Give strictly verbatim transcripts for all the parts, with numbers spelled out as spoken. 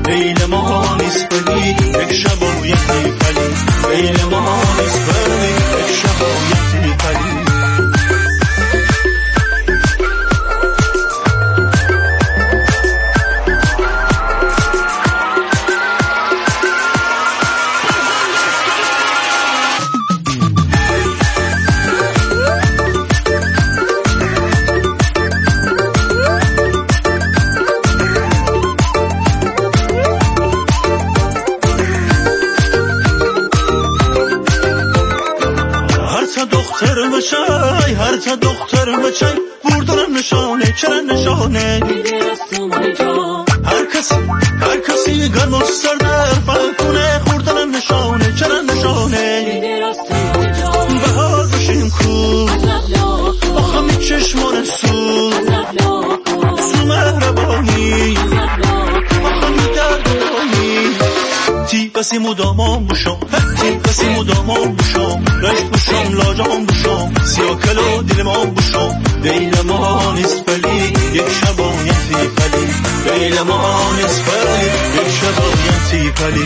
لیل ما نیست ولی یک شبایتی پلی، لیل ما نیست ولی یک شبایتی پلی. مچای هر تا دختر مچای بردن نشانه چرا نشانه هر کسی هر کسی گرم و سردر فکنه خوردن نشانه چرا نشانه بهار بشیم کو آخه می چشمان سو سو مهربانی آخه می دردانی تی بسی مدامان بشم تی بسی مدامان بشم رشت بشم لاجان بشم سیاه کلو دل ما بشم دیل ما نیست ولی یک شبایتی پلی، دیل ما نیست ولی یک شبایتی پلی.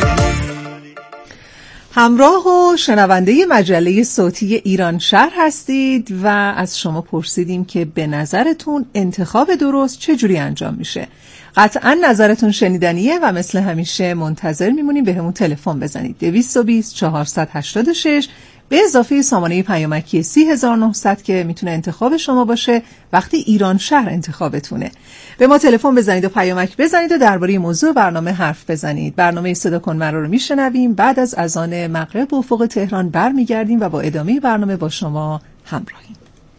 همراه و شنونده مجله صوتی ایران شهر هستید و از شما پرسیدیم که به نظرتون انتخاب درست چجوری انجام میشه. قطعا نظرتون شنیدنیه و مثل همیشه منتظر میمونیم به همون تلفن بزنید دویست و بیست چهارصد و هشتاد و شش به اضافه سامانه پیامکی سی هزار و نهصد که میتونه انتخاب شما باشه وقتی ایران شهر انتخابتونه. به ما تلفن بزنید و پیامک بزنید و درباره موضوع برنامه حرف بزنید. برنامه صدا کن مرا رو میشنویم. بعد از اذان مغرب افق تهران برمیگردیم و با ادامه برنامه با شما همراهیم.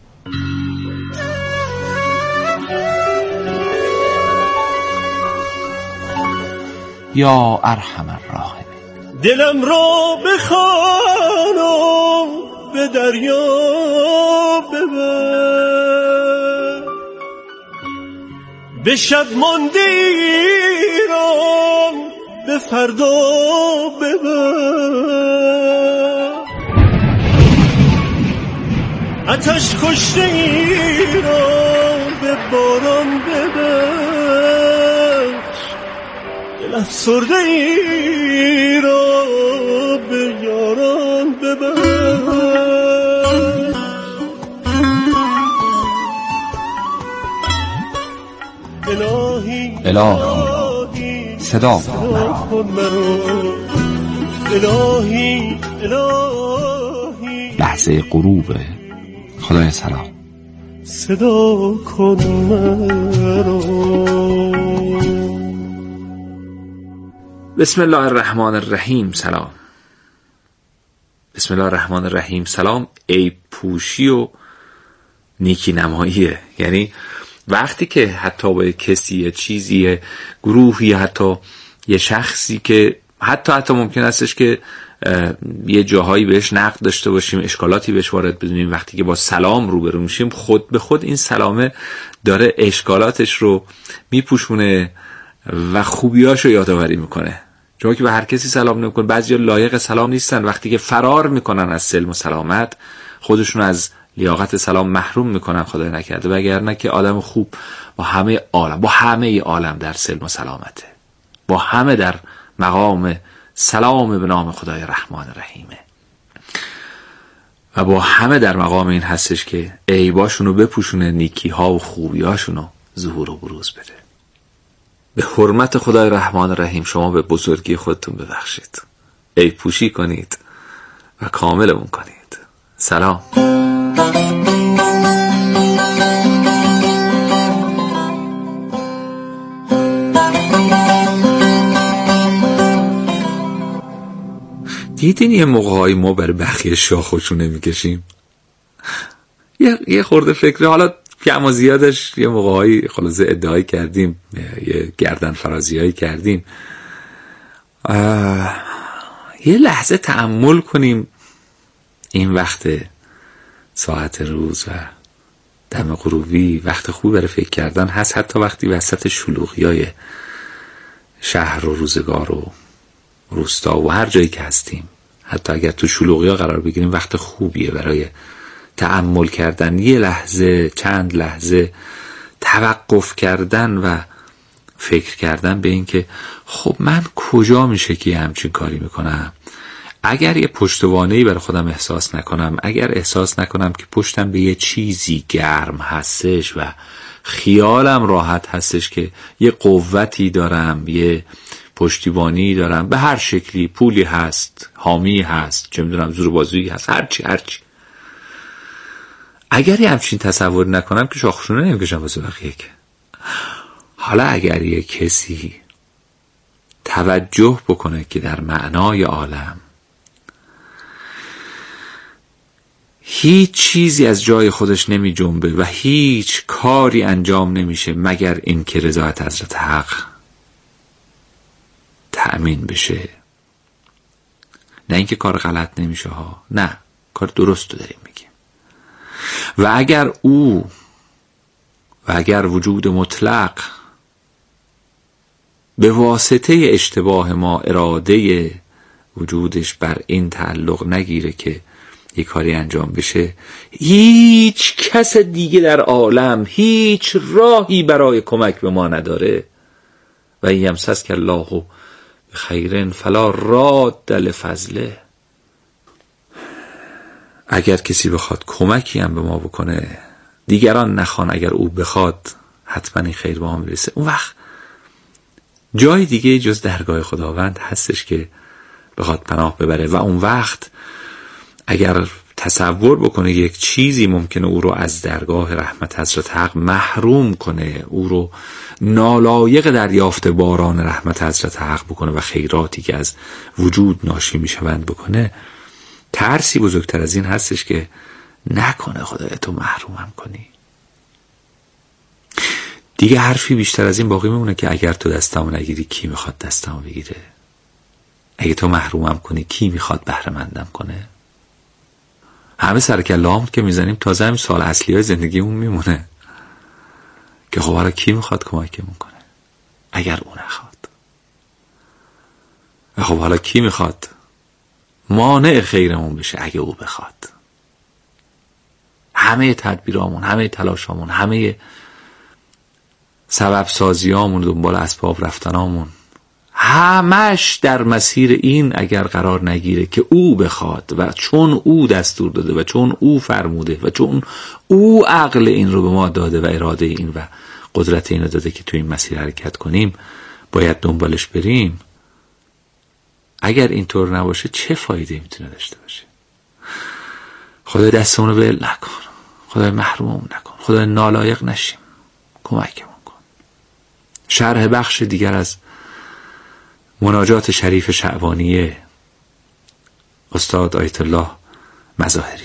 یا ارحم الراحمین. دلم را بخوانم به دریا ببر، به شب مانده ایران به فردا ببر، آتش کشته ایران به باران ببر، دل افسرده ای را به یاران ببر. الهی الهی صدا کن مرا، الهی الهی لحظه غروب خدای سلام صدا کن مرا. بسم الله الرحمن الرحیم. سلام. بسم الله الرحمن الرحیم. سلام عیب پوشی و نیکی نماییه. یعنی وقتی که حتی با کسی یه چیزی گروهی حتی یه شخصی که حتی حتی ممکن استش که یه جاهایی بهش نقد داشته باشیم، اشکالاتی بهش وارد بدونیم، وقتی که با سلام روبرو میشیم خود به خود این سلامه داره اشکالاتش رو میپوشونه و خوبیاشو یادآوری میکنه. چون که به هر کسی سلام نمیکنه. بعضیا لایق سلام نیستن، وقتی که فرار میکنن از سلم و سلامت خودشون از لیاقت سلام محروم میکنن خدای نکرده، وگرنه که آدم خوب با همه عالم با همه عالم در سلم و سلامته، با همه در مقام سلام به نام خدای رحمان رحیمه و با همه در مقام این هستش که عیباشونو بپوشونه، نیکی ها و خوبی هاشونو ظهور و بروز بده. به حرمت خدای رحمان رحیم شما به بزرگی خودتون ببخشید، عیب پوشی کنید و کاملمون کنید. سلام. دیدین یه موقع‌هایی ما برای بخیه شاخوشونه میکشیم، یه یه خورده فکره، حالا کم و زیادش یه موقع‌هایی خلاصه ادعای کردیم، یه گردن فرازی‌هایی کردیم. یه لحظه تأمل کنیم این وقت ساعت روز و دم غروبی وقت خوب برای فکر کردن هست، حتی وقتی وسط شلوغی‌های شهر و روزگار و روستا و هر جایی که هستیم، حتی اگر تو شلوغی‌ها قرار بگیریم وقت خوبیه برای تأمل کردن، یه لحظه چند لحظه توقف کردن و فکر کردن به این که خب من کجا میشه که همچین کاری میکنم؟ اگر یه پشتوانه‌ای برای خودم احساس نکنم، اگر احساس نکنم که پشتم به یه چیزی گرم هستش و خیالم راحت هستش که یه قوتی دارم، یه پشتیبانی دارم، به هر شکلی، پولی هست، حامی هست، چه میدونم زوربازویی هست، هرچی هرچی، اگر یه همچین تصور نکنم که شاخشونه نمیکشم واسه بقیه. که حالا اگر یه کسی توجه بکنه که در معنای عالم هیچ چیزی از جای خودش نمی جنبه و هیچ کاری انجام نمیشه مگر این که رضایت حضرت حق تأمین بشه. نه اینکه کار غلط نمیشه ها، نه، کار درست رو داریم میگیم. و اگر او و اگر وجود مطلق به واسطه اشتباه ما اراده وجودش بر این تعلق نگیره که یک کاری انجام بشه، هیچ کس دیگه در عالم هیچ راهی برای کمک به ما نداره. و یمسسک الله بخیر فلا راد لفضله. اگر کسی بخواد کمکی هم به ما بکنه، دیگران نخوان، اگر او بخواد حتما این خیر به ما میرسه. اون وقت جای دیگه جز درگاه خداوند هستش که بخواد پناه ببره. و اون وقت اگر تصور بکنه یک چیزی ممکنه او رو از درگاه رحمت حضرت حق محروم کنه، او رو نالایق دریافت باران رحمت حضرت حق بکنه و خیراتی که از وجود ناشی میشوند بکنه، ترسی بزرگتر از این هستش که نکنه خدای تو محرومم کنی. دیگه حرفی بیشتر از این باقی میمونه که اگر تو دستمو نگیری کی میخواد دستمو بگیره؟ اگه تو محرومم کنی کی میخواد بهره مندم کنه؟ همه سر کله‌هامون که میزنیم تازه همین سوال اصلی های زندگیمون میمونه که خب حالا کی میخواد کمکمون کنه اگر اون نخواد؟ و خب حالا کی میخواد مانع خیرمون بشه اگه او بخواد؟ همه تدبیرامون، همه تلاشامون، همه سبب سازیامون، دنبال اسباب رفتنامون، همش در مسیر این اگر قرار نگیره که او بخواد و چون او دستور داده و چون او فرموده و چون او عقل این رو به ما داده و اراده این و قدرت این رو داده که تو این مسیر حرکت کنیم، باید دنبالش بریم. اگر اینطور نباشه چه فایده میتونه داشته باشه؟ خدای دستمون رو ول نکن، خدای محروممون نکن، خدای نالایق نشیم، کمکمون کن. شرح بخش دیگر از مناجات شریف شعبانیه استاد آیت الله مظاهری.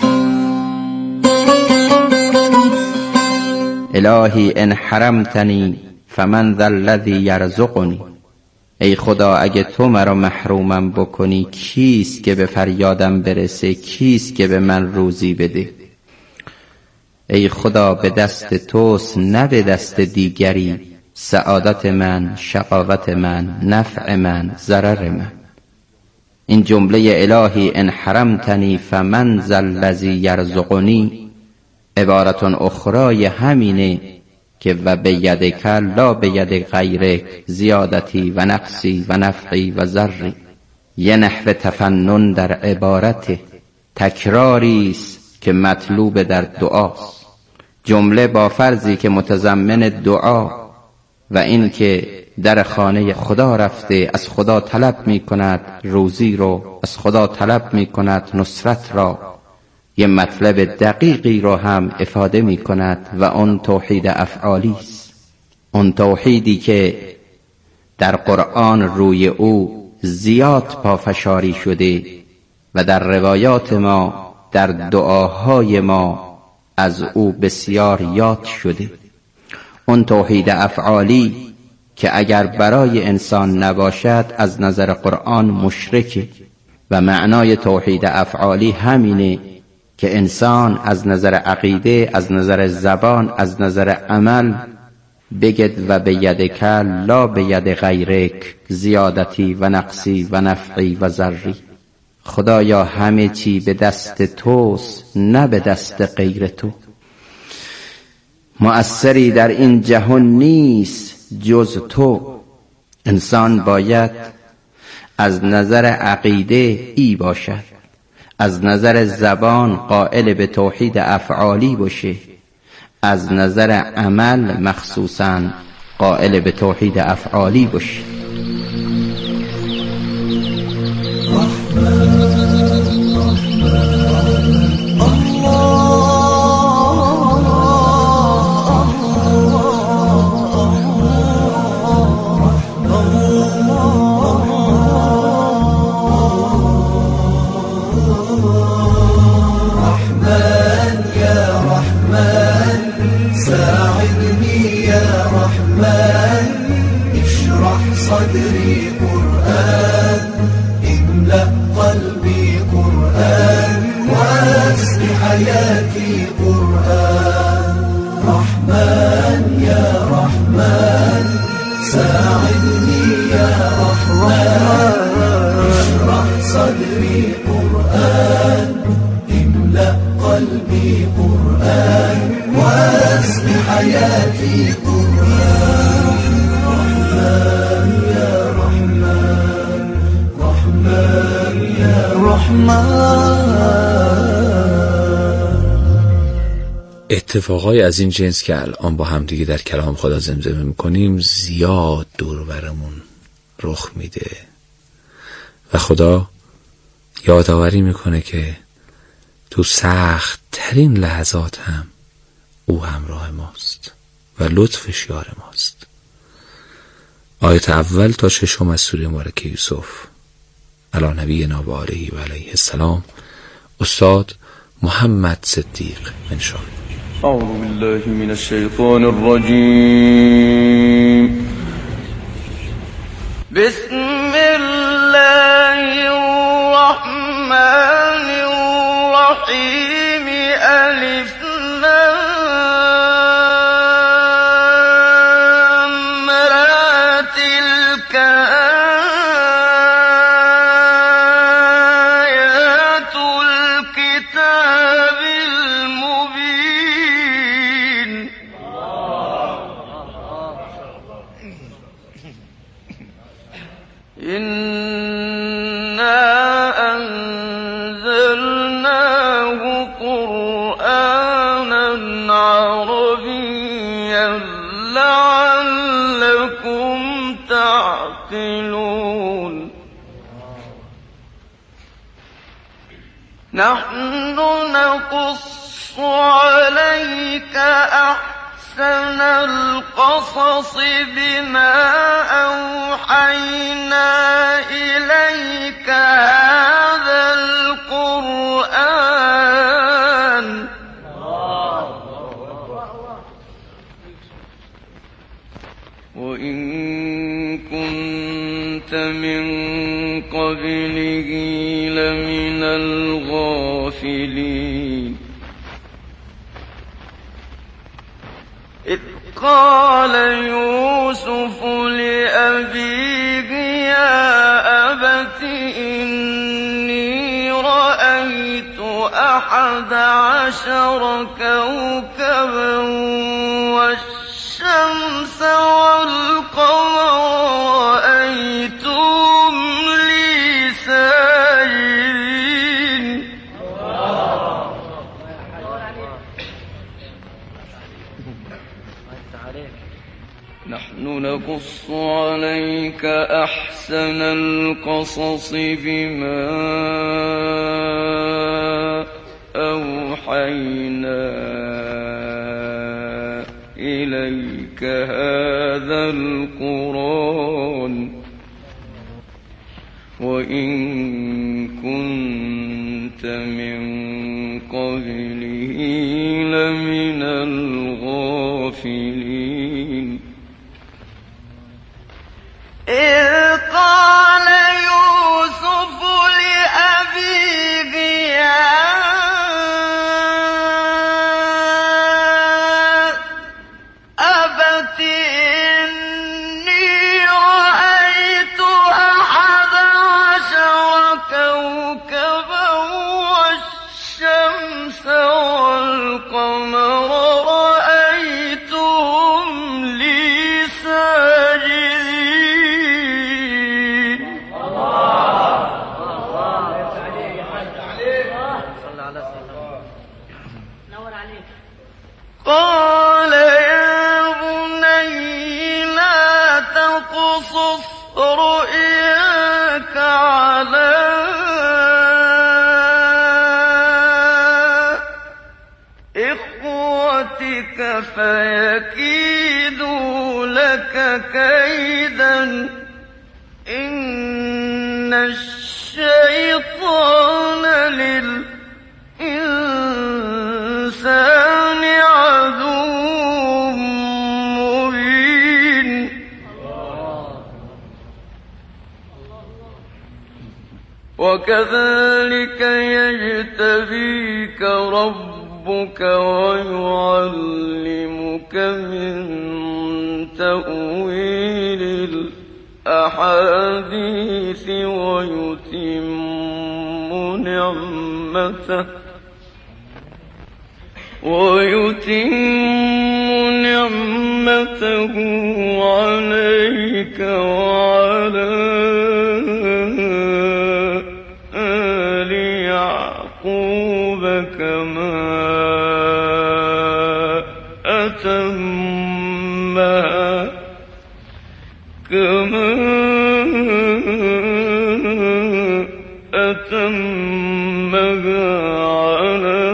الهی ان حرمتنی فمن ذا الذی یرزقنی. ای خدا اگه تو مرا محرومم بکنی کیست که به فریادم برسه؟ کیست که به من روزی بده؟ ای خدا به دست توست نه به دست دیگری، سعادت من، شقاوت من، نفع من، ضرر من. این جمله الهی ان حرمتنی فمن ذا الذی یرزقنی عبارت اخرای همینه که و بیدک لا بید غیرک زیادتی و نقصی و نفعی و ضری. یه نحو تفنن در عبارت تکراری است که مطلوب در دعاست. جمله با فرضی که متضمن دعا و این که در خانه خدا رفته از خدا طلب می کند روزی رو، از خدا طلب می کند نصرت را، یه مطلب دقیقی رو هم افاده می کند و اون توحید افعالی است. اون توحیدی که در قرآن روی او زیاد پافشاری شده و در روایات ما، در دعاهای ما از او بسیار یاد شده. اون توحید افعالی که اگر برای انسان نباشد از نظر قرآن مشرکه و معنای توحید افعالی همینه که انسان از نظر عقیده، از نظر زبان، از نظر عمل بگد و بیدک لا بید غیرک زیادتی و نقصی و نفعی و ضری. خدایا همه چی به دست توست نه به دست غیر تو. مؤثری در این جهان نیست جز تو. انسان باید از نظر عقیده ای باشد، از نظر زبان قائل به توحید افعالی باشه، از نظر عمل مخصوصاً قائل به توحید افعالی باشه. صدري قرآن املأ قلبي قرآن واسق حياتي قرآن. رحمن يا رحمن ساعدني يا رحمن اشرح صدري قرآن املأ قلبي قرآن واسق حياتي قرآن. اتفاقای از این جنس که الان با هم دیگه در کلام خدا زمزمه میکنیم زیاد دور برمون رخ میده و خدا یادآوری میکنه که تو سخت ترین لحظات هم او همراه ماست و لطفش یار ماست. آیت اول تا ششم از سوره مبارکه یوسف. علی نبینا و آله و علیه السلام. استاد محمد صدیق بن شاه. اعوذ بالله من الشیطان الرجیم. بسم الله الرحمن الرحیم. الف لام را تلک آیات الكتاب المبین. إنا أنزلناه قرآنا عربيا لعلكم تعقلون. نحن نقص عليك أحسن القصص بما أوحينا إليك هذا القرآن وإن كنت من قبله لمن الغافلين. إذ قال يوسف لأبيه يا أبت إني رأيت أحد عشر كوكبا والشمس والقمر رأيتهم لي ساجدين. نحن نقص عليك أحسن القصص بما أوحينا إليك هذا القرآن وإن كنت من قبله لمن الغافلين. إذ قال يوسف لأبيه يا أبت إني رأيت أحد عشر كوكبا والشمس والقمر رأيتهم لي ساجدين. رؤياك على إخوتك فيكيدوا لك كيدا إن الشيطان للإنسان عدو مبين وكذلك يجتبيك ربك ويعلمك من تأويل الأحاديث ويتم نعمته ويتم نعمته عليك وعلى آل يعقوب كما أتمها كما أتمها على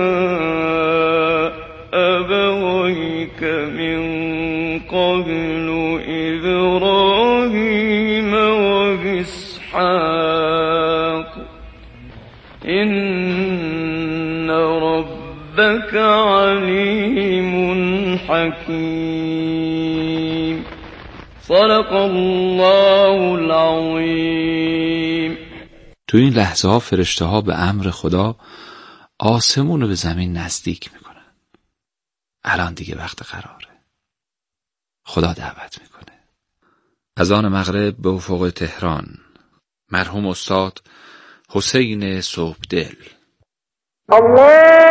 أبويك من قبل إبراهيم وإسحاق إن ربك عليم حكيم صدق الله العظیم. تو این لحظه ها فرشته ها به امر خدا آسمون رو به زمین نزدیک میکنن. الان دیگه وقت قراره. خدا دعوت میکنه. اذان مغرب به افق تهران. مرحوم استاد حسین صبحدل. الله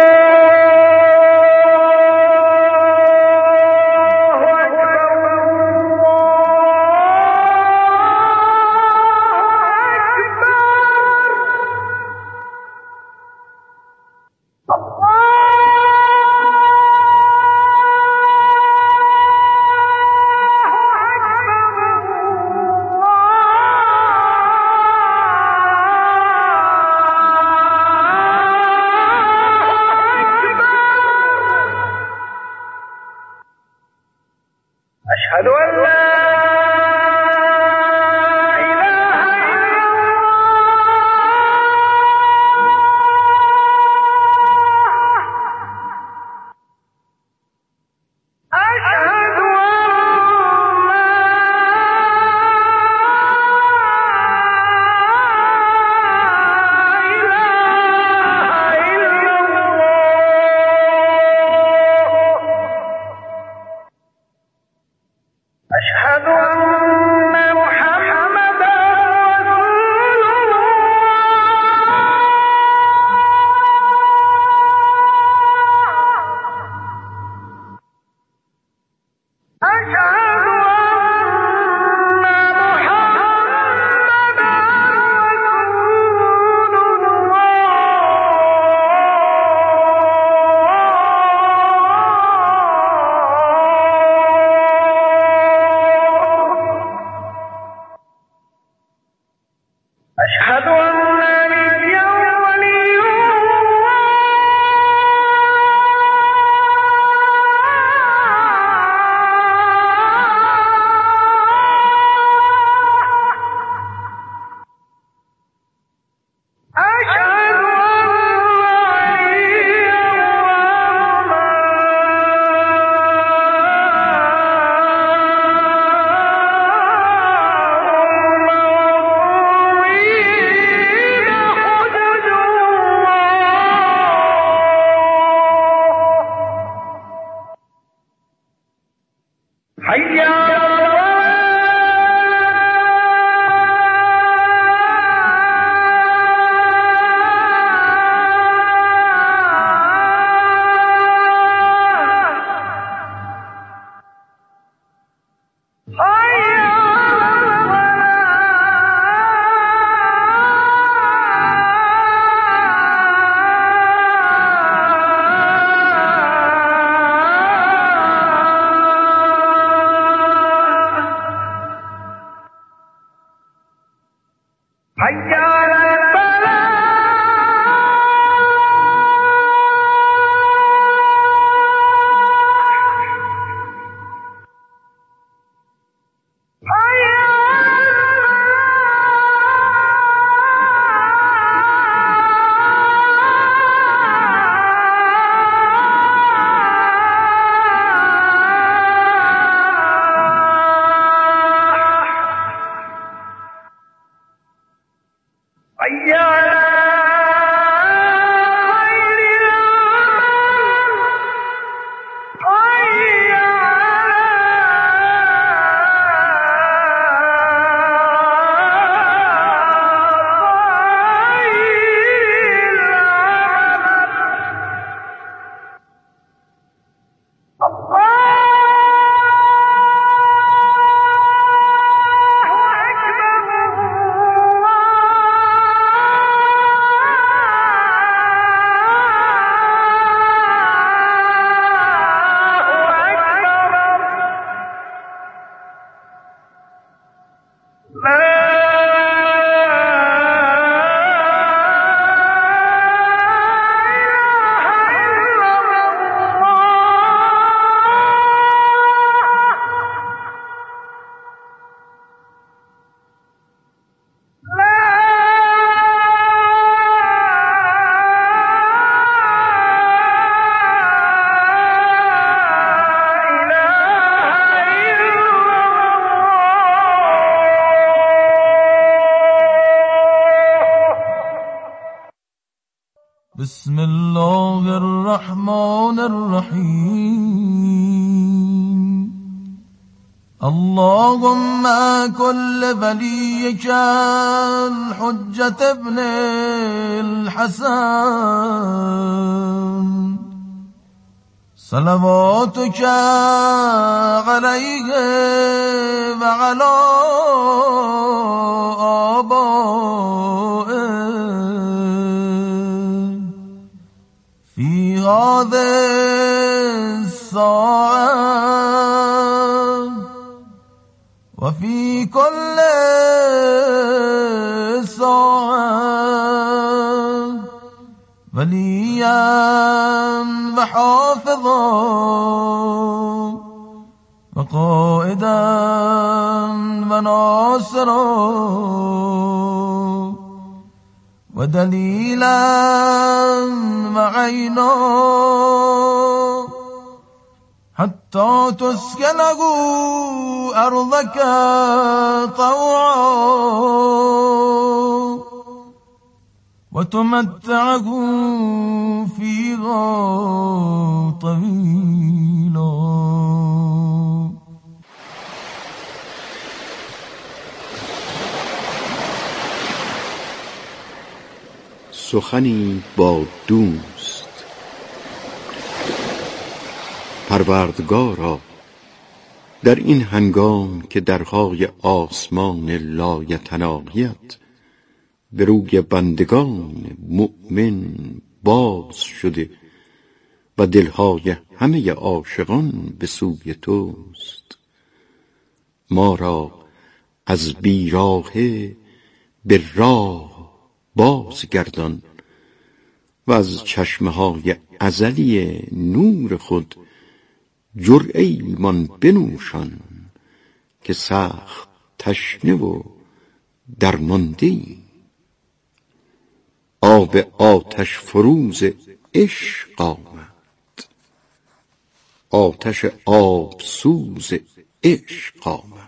أشهد أن لا أشهد أن محمدا رسول الله أشهد أن محمدا رسول أشهد أن نبيا ولي أشهد أن حي على الفلاح بسم الله الرحمن الرحيم اللهم كل وليك الحجة ابن الحسن صلواتك عليه وعلى آبائه في هذه الساعة وفي كل ساعة وليا وحافظا وقائدا وناصرا ودليلا وعينا حتى تسكنه أرضك طوعا وتمتعه فيها طويلا. سخنی با دوست. پروردگارا، در این هنگام که درهای آسمان لایتناهیت به روی بندگان مؤمن باز شده و دلهای همه عاشقان به سوی توست، ما را از بیراهه به راه بازگردان و از چشمه‌های ازلی نور خود جرعه ایمان بنوشان که سخت تشنه و درمانده‌ای. آب آتش فروز عشق آمد، آتش آب سوز عشق آمد.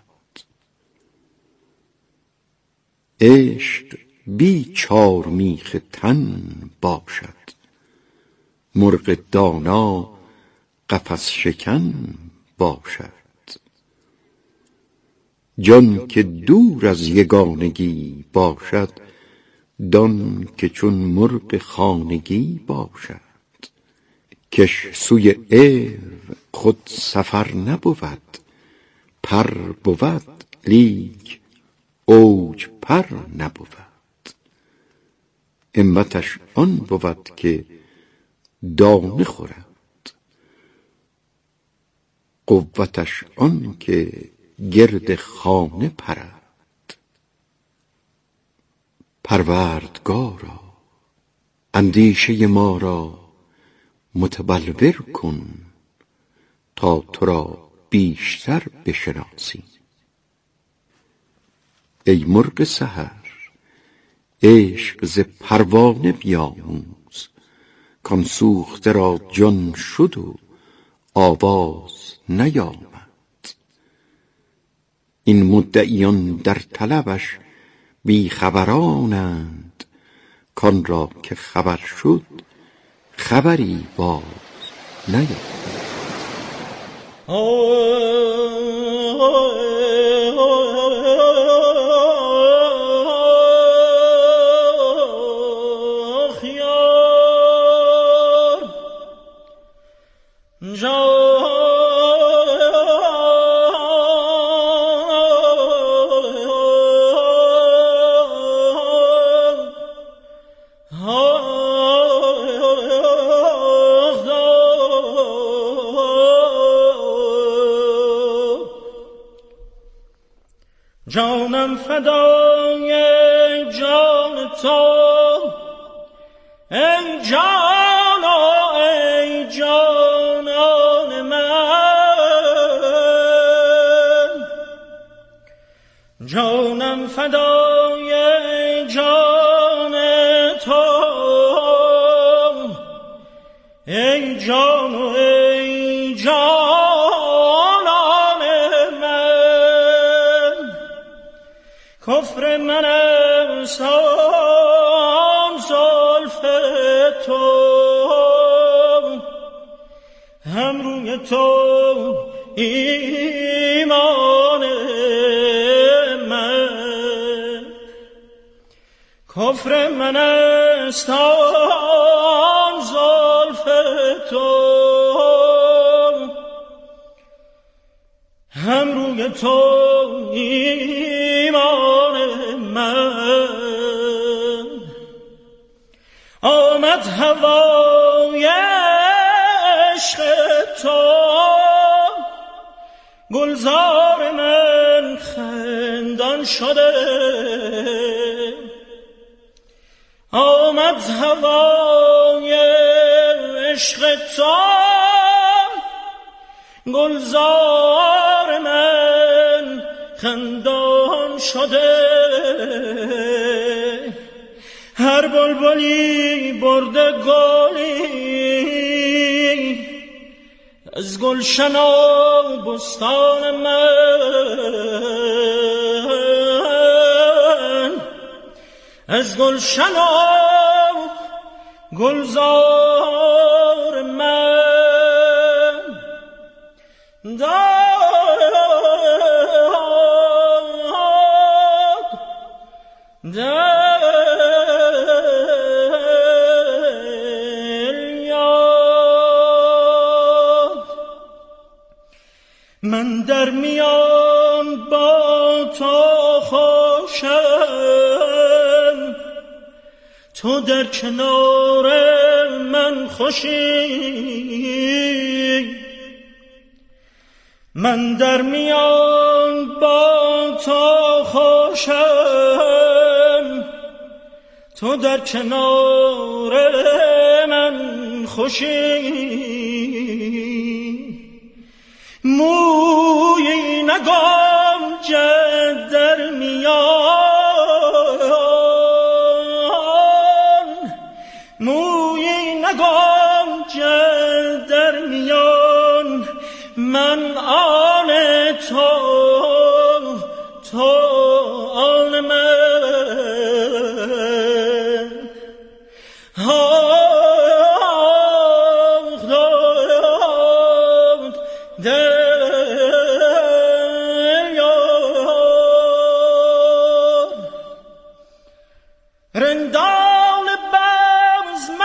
عشق بی چار میخ تن باشد، مرغ دانا قفس شکن باشد. جان که دور از یگانگی باشد، دان که چون مرغ خانگی باشد. کش سوی عرو خود سفر نبود، پر بود لیک اوج پر نبود. همتش آن بود که دانه خورد، قوتش آن که گرد خانه پرد. پروردگارا اندیشه ما را متبلور کن تا تو را بیشتر بشناسیم. ای مرغ سحر عشق ز پروانه بیاموز، کان سوخته را جان شد و آواز نیامد. این مدعیان در طلبش بی خبرانند، کان را که خبر شد خبری باز نیامد. جانم فدای جان تو، ای جان و ای جانان من. جانم فدای جان تو، ای جان و ای جانان من. کفر من است آن زلف تو، هم روی تو ایمان من. کفر من است آن زلف تو، هم روی تو ایمان من. آمد هوای عشق تو، گلزار من خندان شده. آمد هوای عشق تو، گلزار من خندان شده. هر بلبلی برده گلی از گلشن و بستان من، از گلشن و گلزار من. داد داد من در میان با تو خوشم، تو در کنار من خوشی. من در میان با تو خوشم، تو در کنار من خوشی. مویی نگم جد در میان، مویی نگم جد در میان. من آن تو، تو آن من. آه داد دل یار. رندان بزم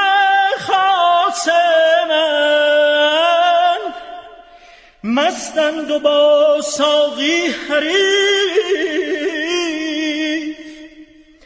خاصمن مستند و با ساقی حریف.